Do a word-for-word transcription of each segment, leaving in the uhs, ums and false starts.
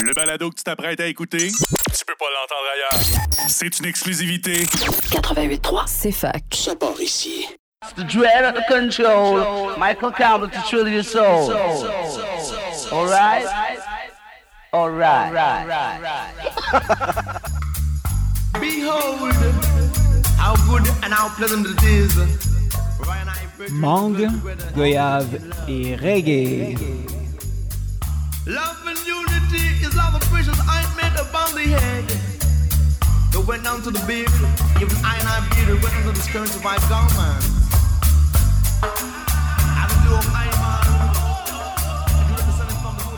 Le balado que tu t'apprêtes à écouter, tu peux pas l'entendre ailleurs. C'est une exclusivité. quatre-vingt-huit trois, c'est fac. Ça part ici. The dread of the control, Michael Campbell to thrill your soul. All right? All right. Behold, how good and how pleasant it is. Mangue, goyave et reggae. Love and unity is love of precious ointment upon the head. They went down to the beard, even I and I beard, went under the skirts of my garments. I do of I man, I do the sun from the holy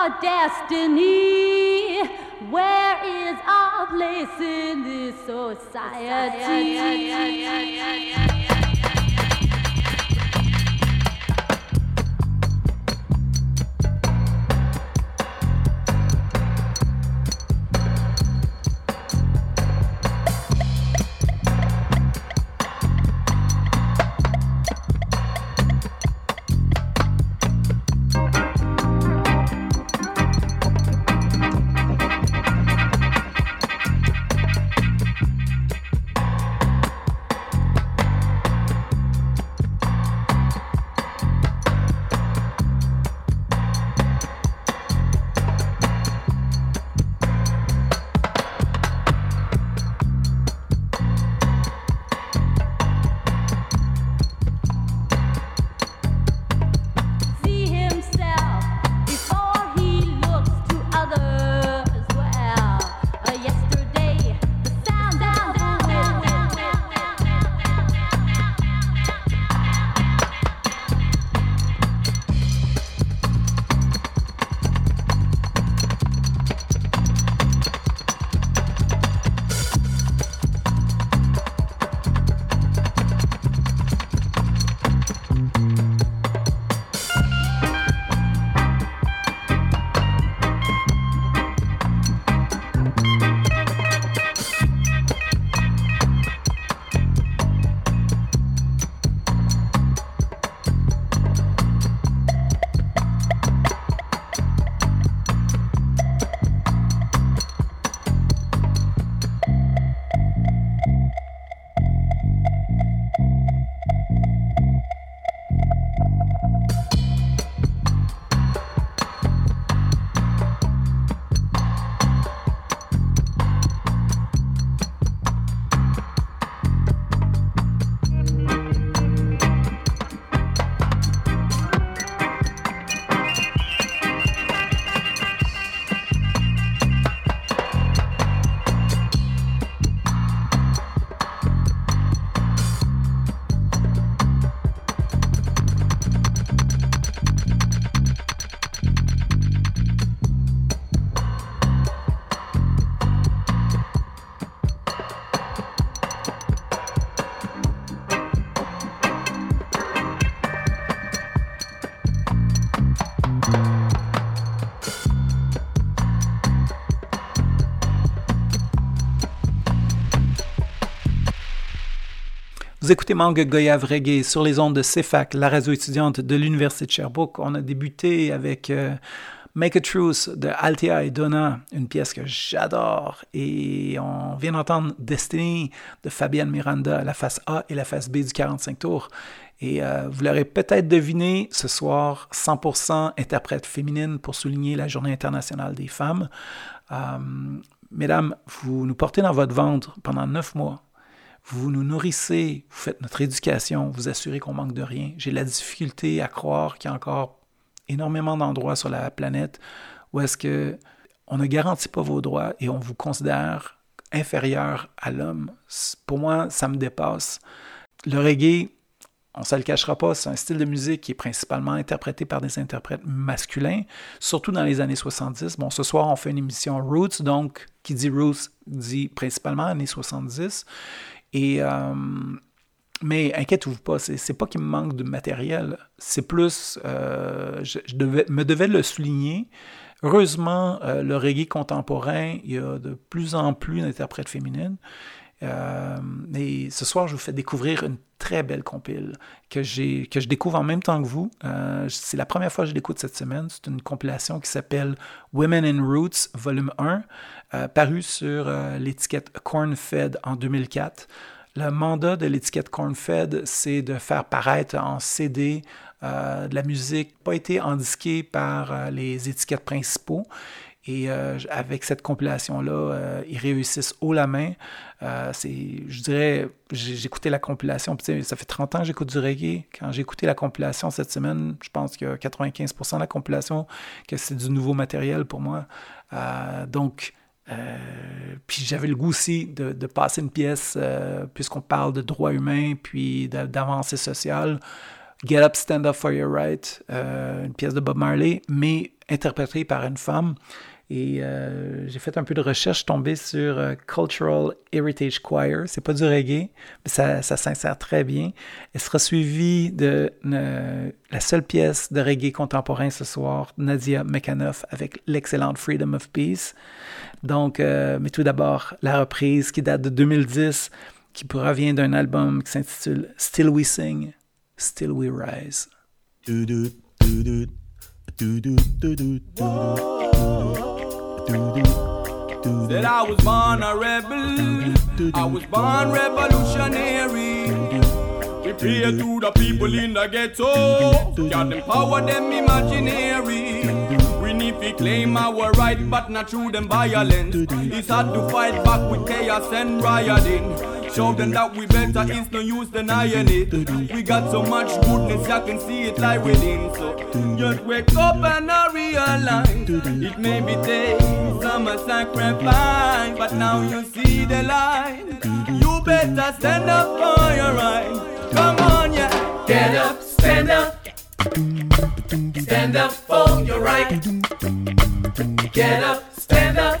our destiny? Where is our place in this society? Vous écoutez Mangue Goyave Reggae sur les ondes de C F A C, la radio étudiante de l'Université de Sherbrooke. On a débuté avec euh, Make a Truce de Althea et Donna, une pièce que j'adore. Et on vient d'entendre Destiny de Fabienne Miranda, la face A et la face B du quarante-cinq tours. Et euh, vous l'aurez peut-être deviné, ce soir, cent pour cent interprète féminine pour souligner la Journée internationale des femmes. Euh, mesdames, vous nous portez dans votre ventre pendant neuf mois. Vous nous nourrissez, vous faites notre éducation, vous assurez qu'on manque de rien. J'ai la difficulté à croire qu'il y a encore énormément d'endroits sur la planète où est-ce que on ne garantit pas vos droits et on vous considère inférieur à l'homme. Pour moi, ça me dépasse. Le reggae, on ne se le cachera pas, c'est un style de musique qui est principalement interprété par des interprètes masculins, surtout dans les années soixante-dix. Bon, ce soir, on fait une émission Roots, donc qui dit Roots dit principalement années soixante-dix. Et, euh, mais inquiétez-vous pas, c'est, c'est pas qu'il me manque de matériel, c'est plus, euh, je, je devais, me devais le souligner. Heureusement, euh, le reggae contemporain, il y a de plus en plus d'interprètes féminines. Euh, et ce soir, je vous fais découvrir une très belle compile que, j'ai, que je découvre en même temps que vous. Euh, c'est la première fois que je l'écoute cette semaine. C'est une compilation qui s'appelle Women in Roots, volume un, euh, parue sur euh, l'étiquette Corn-Fed en deux mille quatre. Le mandat de l'étiquette Corn-Fed, c'est de faire paraître en C D euh, de la musique pas été endisquée par euh, les étiquettes principaux. Et euh, avec cette compilation-là, euh, ils réussissent haut la main. Euh, c'est, je dirais, j'ai, j'ai écouté la compilation, puis ça fait trente ans que j'écoute du reggae. Quand j'ai écouté la compilation cette semaine, je pense qu'il y a quatre-vingt-quinze pour cent de la compilation que c'est du nouveau matériel pour moi. Euh, donc, euh, puis j'avais le goût aussi de, de passer une pièce, euh, puisqu'on parle de droits humains, puis de, d'avancée sociale. Get Up, Stand Up for Your Right, euh, une pièce de Bob Marley, mais interprété par une femme. Et euh, j'ai fait un peu de recherche, tombé sur euh, Cultural Heritage Choir. C'est pas du reggae, mais ça, ça s'insère très bien. Elle sera suivie de euh, la seule pièce de reggae contemporain ce soir, Nadia Mekanoff, avec l'excellente Freedom of Peace. Donc, euh, mais tout d'abord, la reprise qui date de deux mille dix, qui provient d'un album qui s'intitule Still We Sing, Still We Rise. Do do do do do do do do do. Said I was born a rebel, I was born revolutionary. We pray to the people in the ghetto, God empower them imaginary. We need to claim our right, but not through them violence. It's hard to fight back with chaos and rioting. Show them that we better, it's no use denying it. We got so much goodness, I can see it lie within. So just wake up and I realize it may be days, some are sacrifice, but now you see the light. You better stand up for your right. Come on, yeah. Get up, stand up. Stand up for your right. Get up, stand up.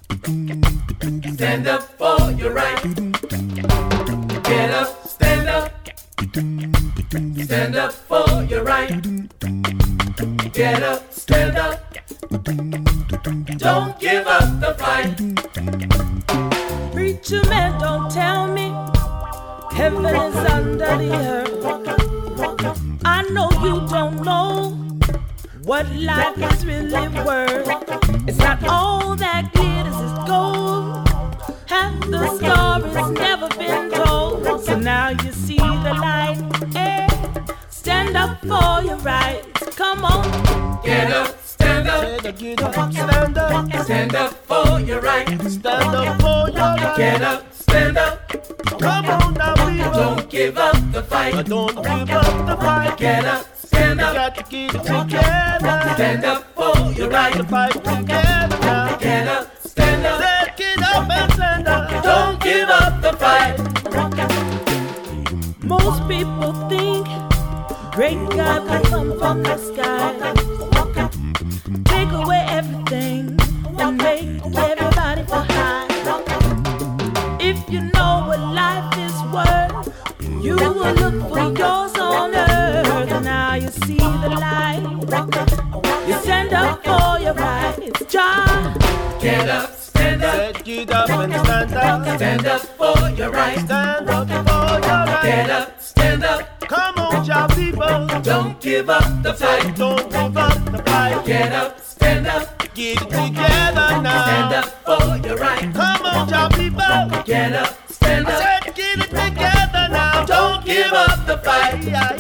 Stand up for your right. Get up, stand up. Stand up for your right. Get up, stand up. Don't give up the fight. Preacher man, don't tell me heaven is under the earth. I know you don't know what life is really worth. It's not all that glitters is gold. Half the story's never been told. So now you see the light. Hey, stand up for your rights. Come on, get up, stand up. Get up, stand up. Stand up for your rights. Stand up for your rights. Get up, stand up. Come on now, people. Don't give up the fight. Don't give up the fight. Get up, stand up. Got to get it together. Stand up for your right. To fight together now. Get up, stand up. Say, get up and stand up. Don't give up the fight. Most people think great God will come from the sky, take away everything and make everybody feel high. If you know what life is worth, you will look for yours on earth. And now you see the light. You stand up for your rights, Jah. Get up, stand up. Get up and stand up. Stand up for your rights. Stand up for your rights. Get up, stand up. Come on, y'all people. Don't give up the fight. Don't give up the fight. Get up, stand up. Get it together now. Stand up for your right. Come on, y'all people. Get up, stand up. I said get it together now. Don't give up the fight. Yeah,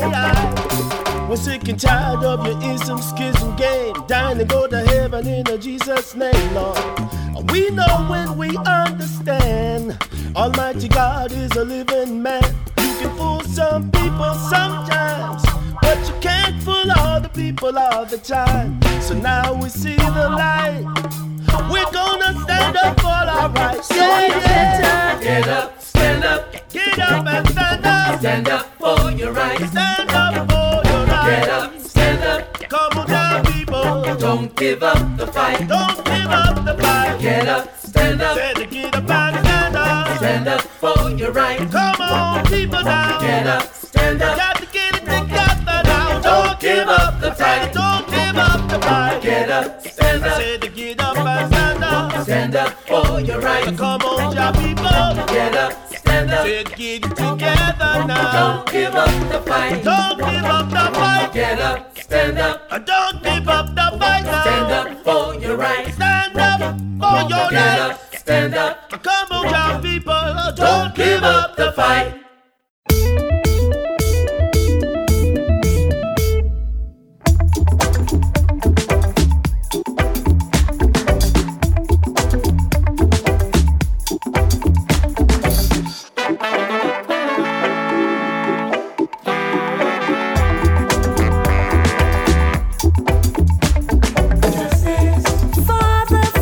yeah. We're sick and tired of your ism, schism game. Dying to go to heaven in a Jesus' name, Lord. We know when we understand Almighty God is a living man. You can fool some people sometimes, but you can't fool all the people all the time. So now we see the light. We're gonna stand up for our rights. Yeah, yeah. Get up, stand up. Get up and stand up. Stand up for your rights. Stand up for your rights. Get up, stand up. Come on down, people. Don't give up the fight. Don't give up the fight. Get up, stand up. Say to get up and stand up. Stand up for your rights. Come on, people now. Get up, stand up. Got to get it together now. Don't give up the fight. Don't give up the fight. Get up, stand up. Say to get up and stand up. Stand up for your rights. Come on, y'all people. Get up, stand up. Say to get it together now. Don't give up the fight. Don't give up the fight. Get up, stand up. Don't give up the fight now. Stand up for your rights. Stand up for your Get rights. up, stand up. Come on, y'all people. Don't give up the fight.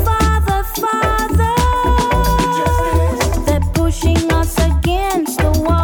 They're pushing us against the wall.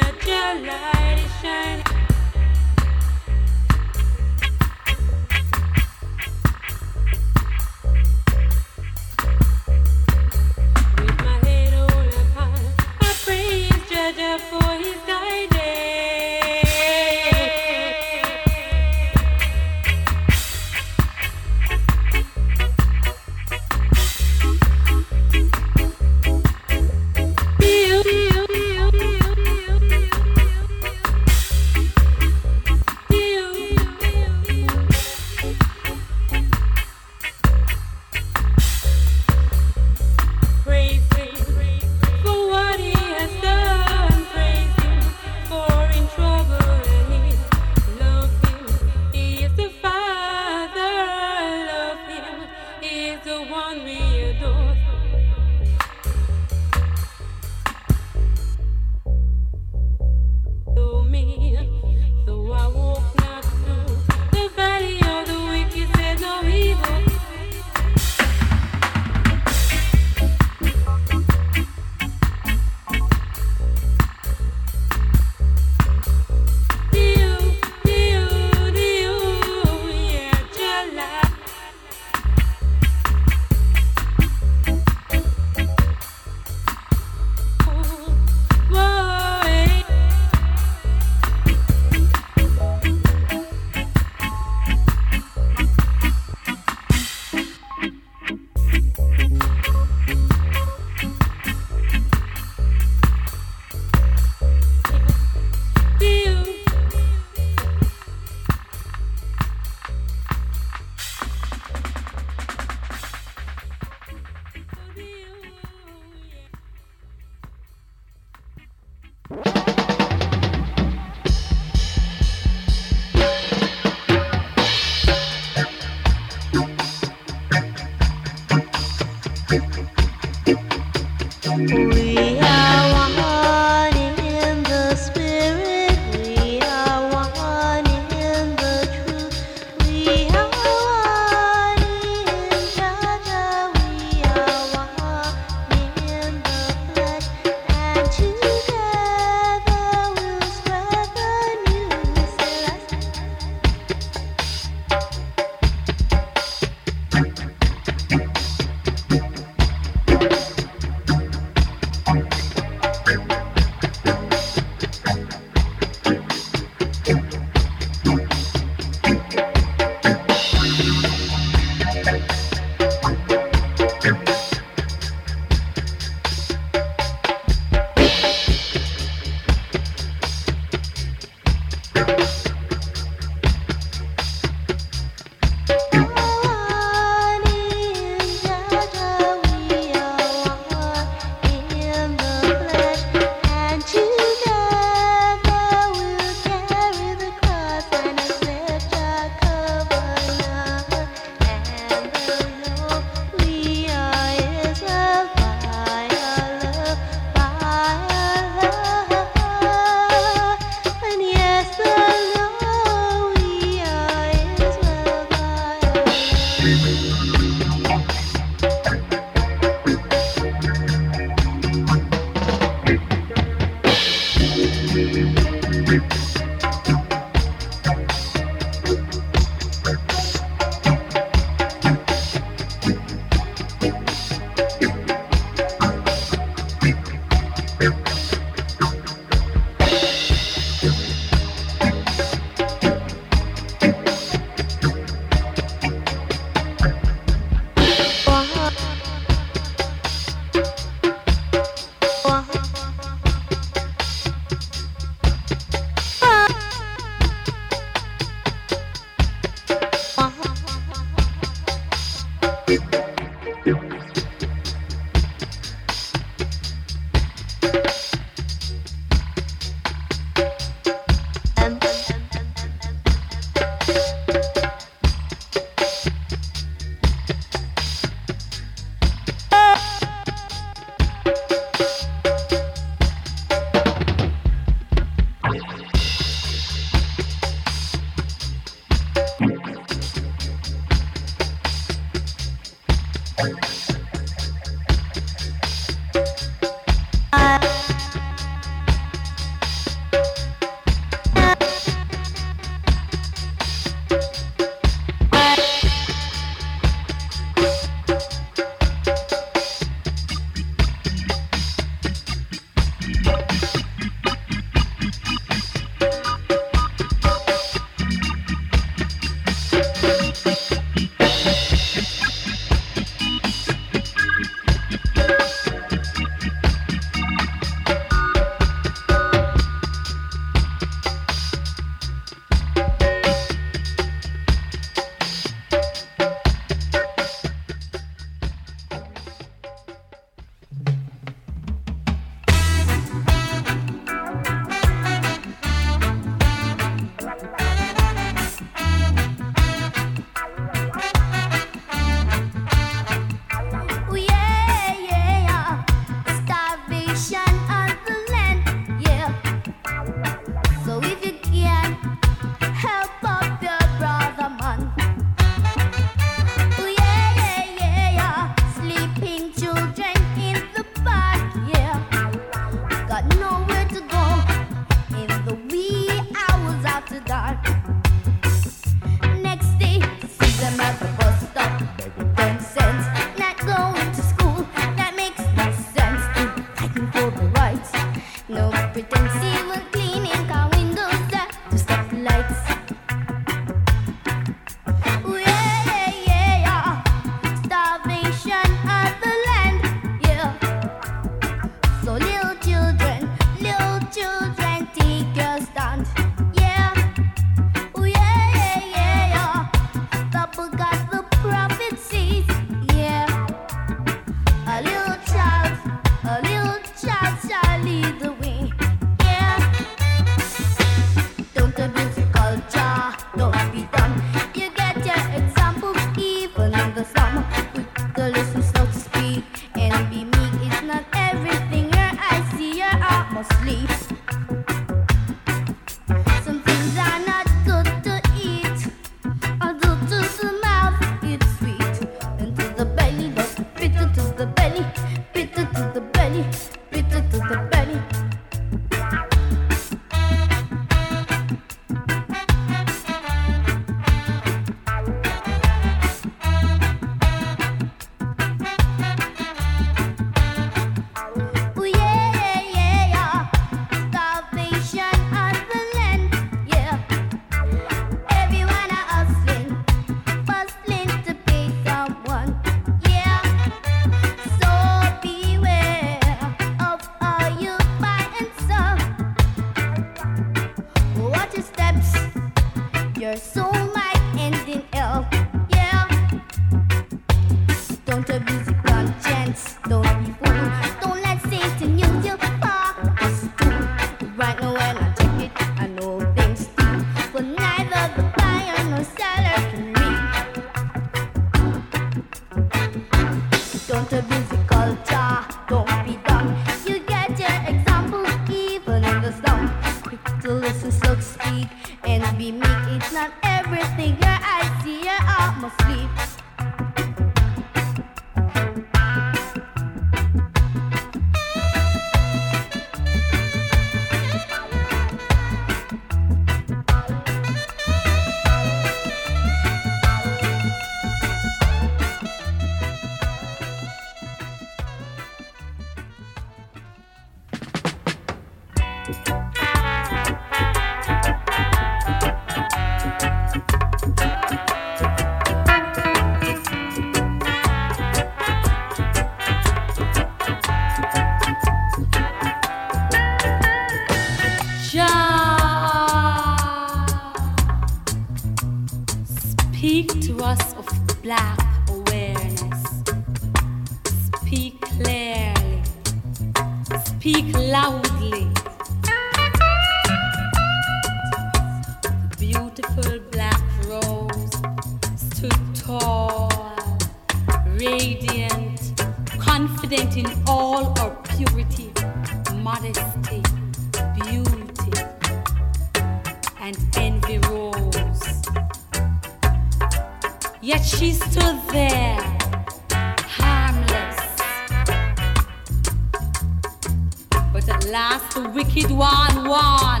last the wicked one won.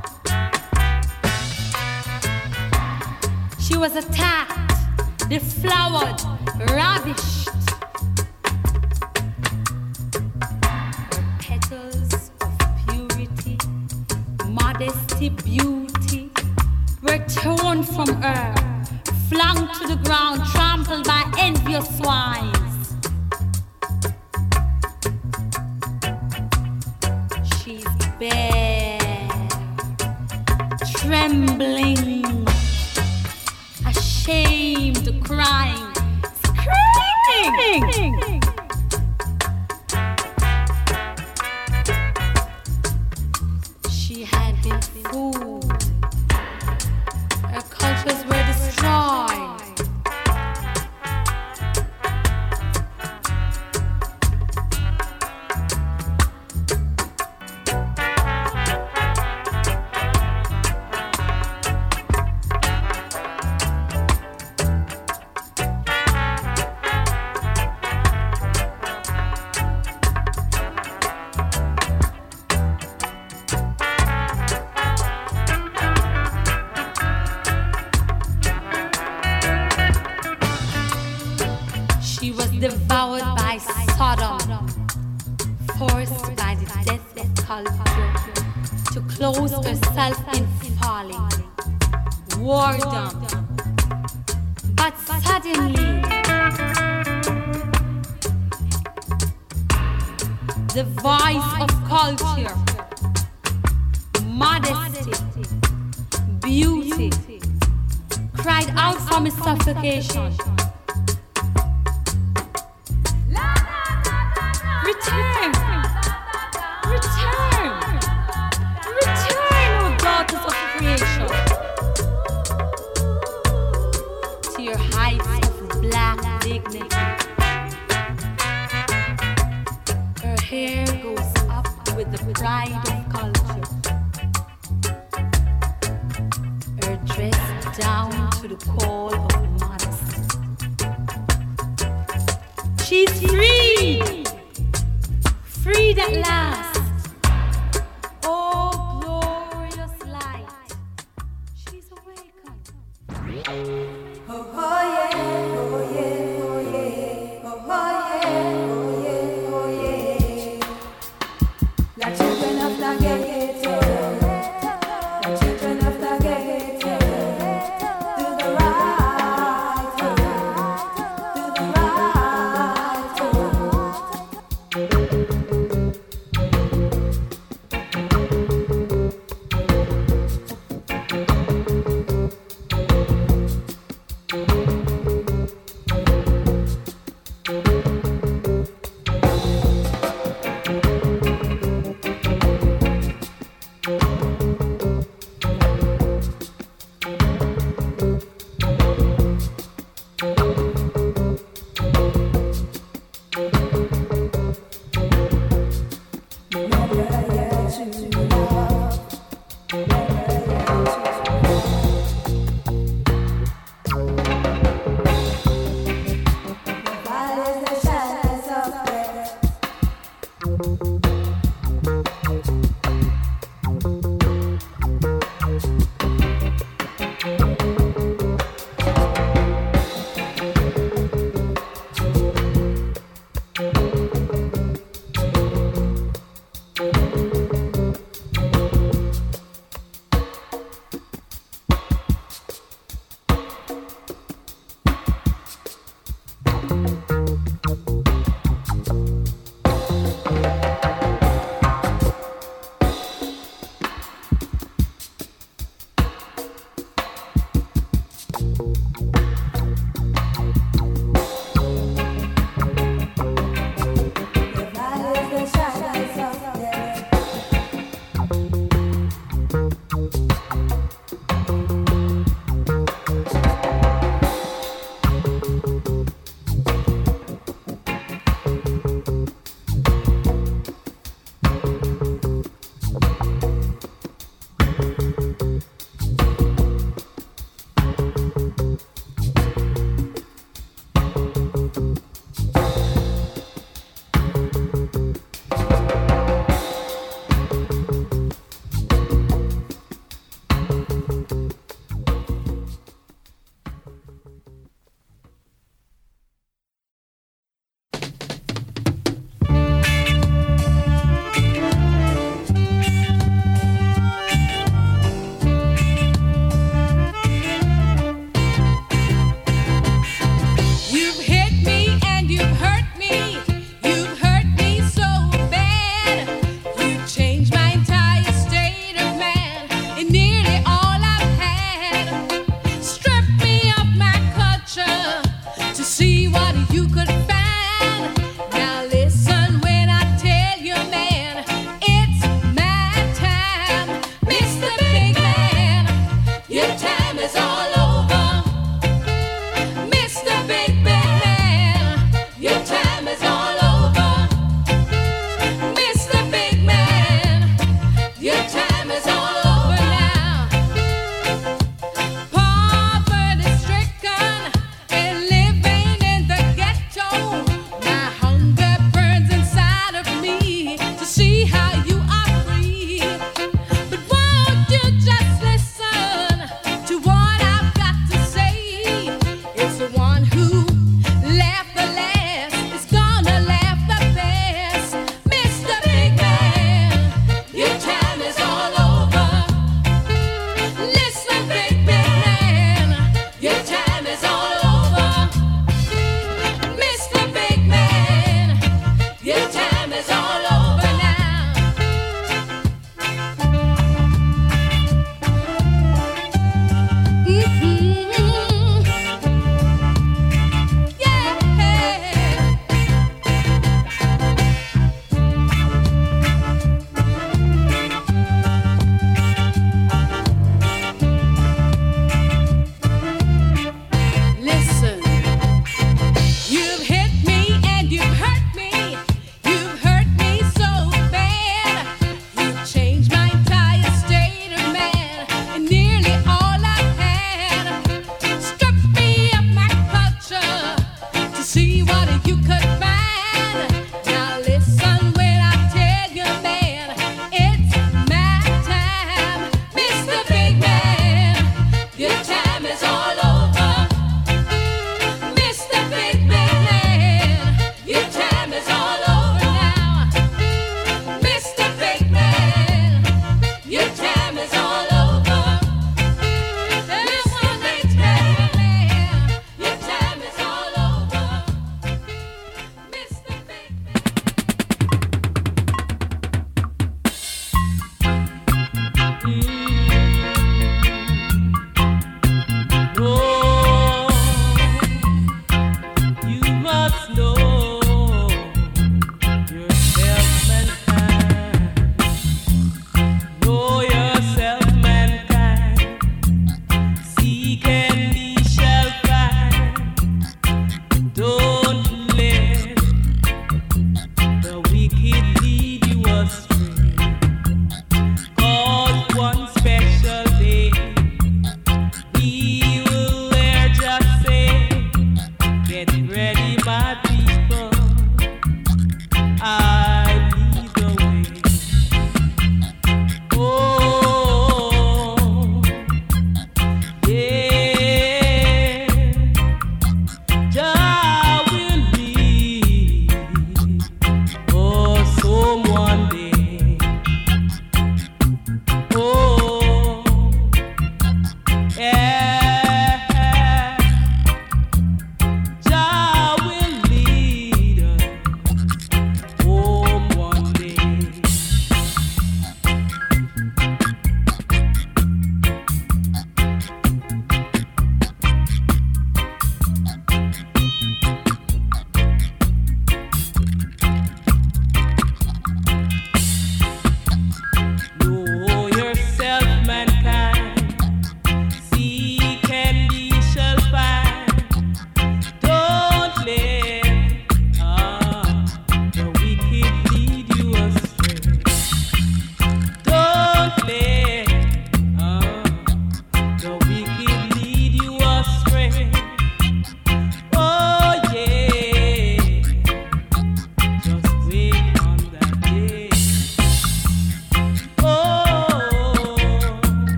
She was attacked, deflowered, ravished. Her petals of purity, modesty, beauty were torn from her, flung to the ground, trampled by envious swines. She's bare, trembling, ashamed, crying, screaming. She had been fooled. Her cultures were destroyed. Devoured by Sodom, forced by the death culture to close herself in folly, whoredom. But suddenly, the voice of culture, modesty, beauty, cried out from its suffocation. Return! Return! Return, O daughters of creation, to your heights of black dignity. Her hair goes up with the pride of culture. Her dress down to the call of modesty. She's freed! Freed at last. Oh, glorious light. She's awakened. Oh, oh yeah, oh yeah, oh yeah, oh, oh yeah, oh yeah, oh yeah. The children of the ghetto, the children of the ghetto, do the right thing, do the right thing.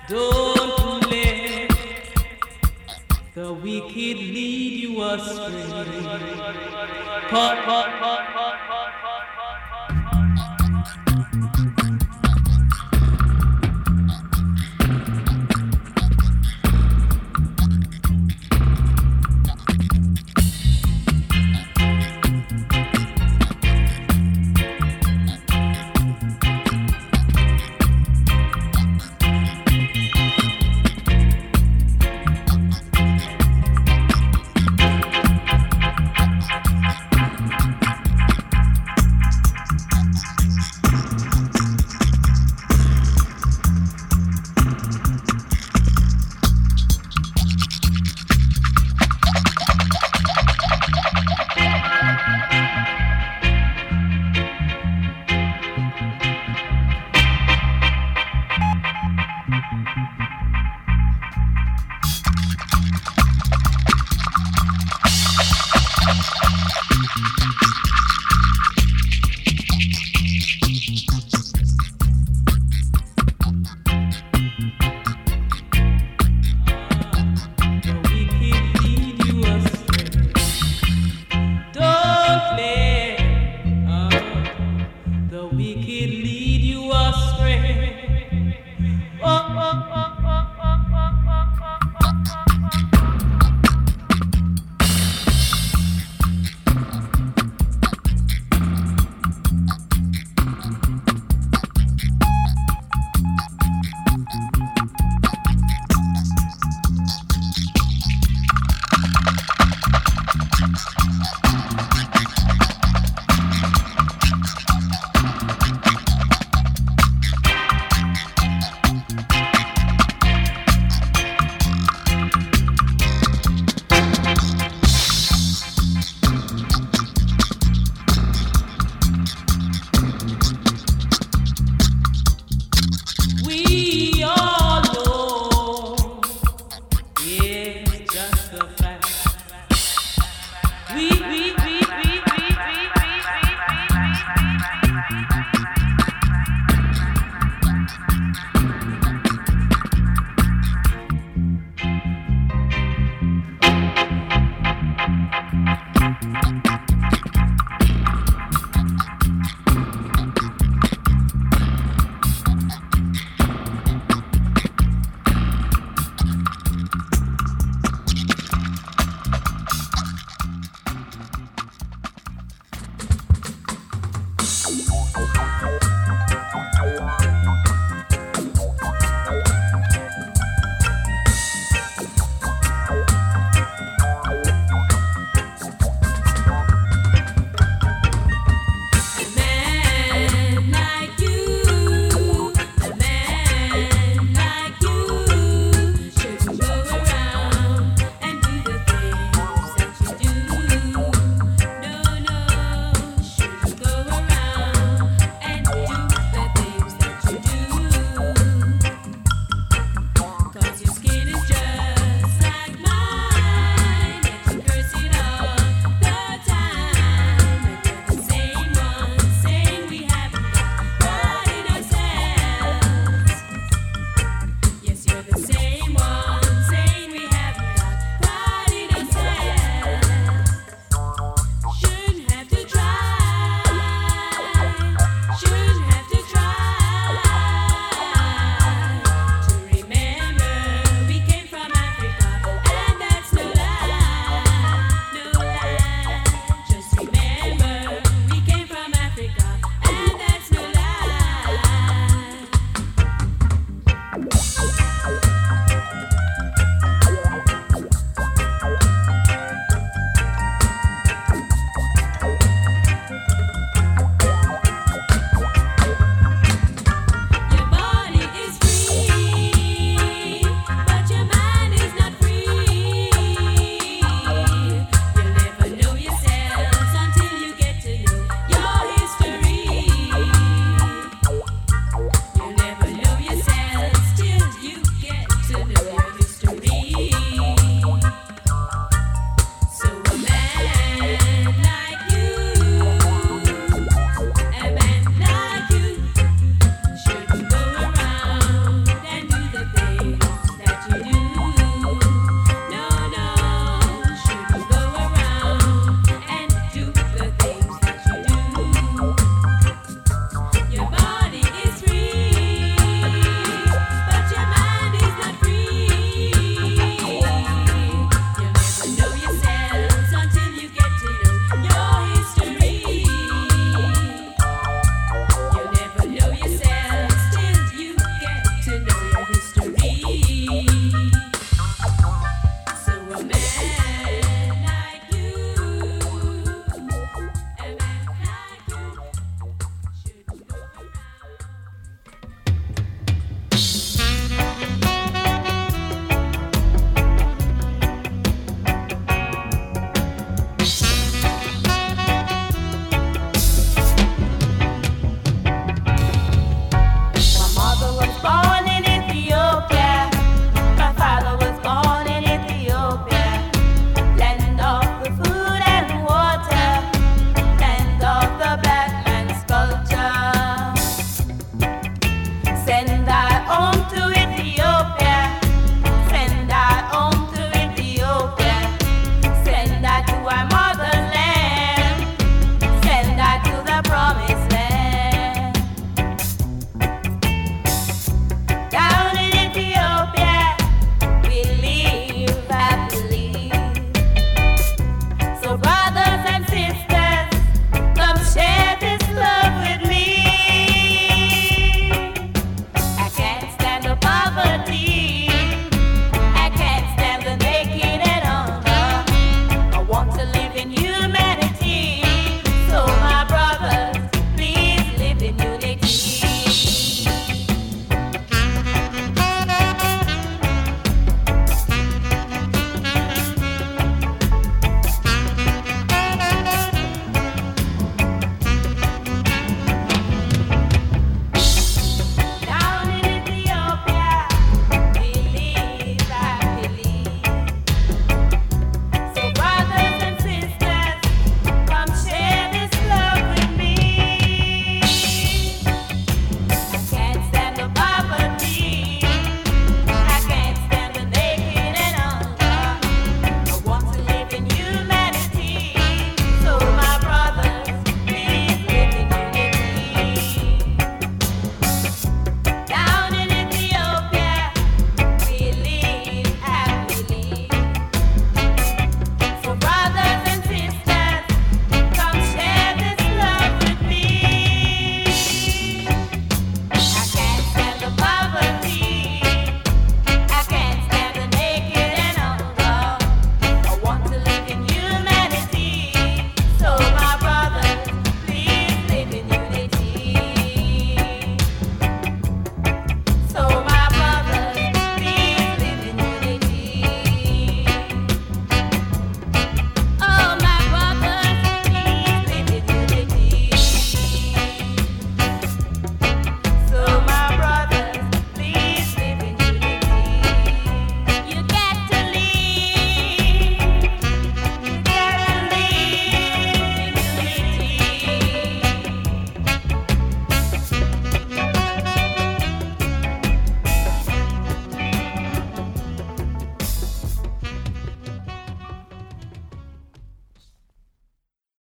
Don't let the wicked lead you astray. Pa, pa, pa, pa, pa, pa.